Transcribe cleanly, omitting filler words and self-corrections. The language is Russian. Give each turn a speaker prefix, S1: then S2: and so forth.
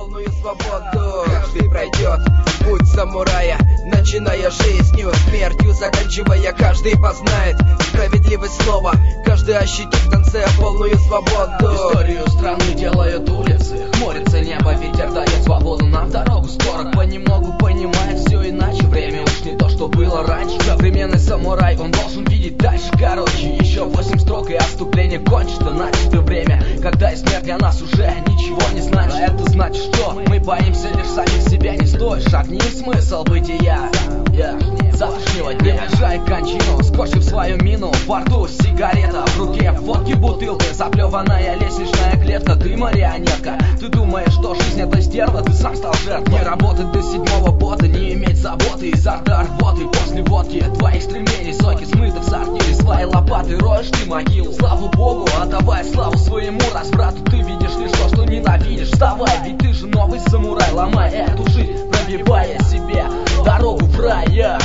S1: полную свободу. Каждый пройдет путь самурая, начиная жизнью, смертью заканчивая. Каждый познает справедливость слова, каждый ощутит в конце полную свободу.
S2: Историю страны делают улицы, хмурится небо, ветер дает свободу нам дорогу. Скоро понемногу понимает все иначе. Время уж не то, что было раньше. Современный самурай, он должен видеть дальше. Короче, еще 8 строк и отступление кончится. Начато время, когда и смерть для нас уже ничего не значит. А это значит, что мы боимся лишь самих себя. Не стоит, шагни в смысл бытия завтрашнего дня. Приближай кончину, скотчив свою мину. Во рту сигарета, в руке водки бутылка, заплеванная лестничная клетка. Ты марионетка, ты думаешь, что жизнь это стерва. Ты сам стал жертвой. Не работать до 7-го пота, не иметь заботы изо рта рвоты. После водки твоих стремлений соки смыты в сортире. Своей лопатой роешь ты могилу. Славу Богу, отдавай славу своему разврату. Ты видишь лишь то, что ненавидишь. Вставай, ведь ты же новый самурай. Ломай эту жизнь, пробивая себе дорогу в рай.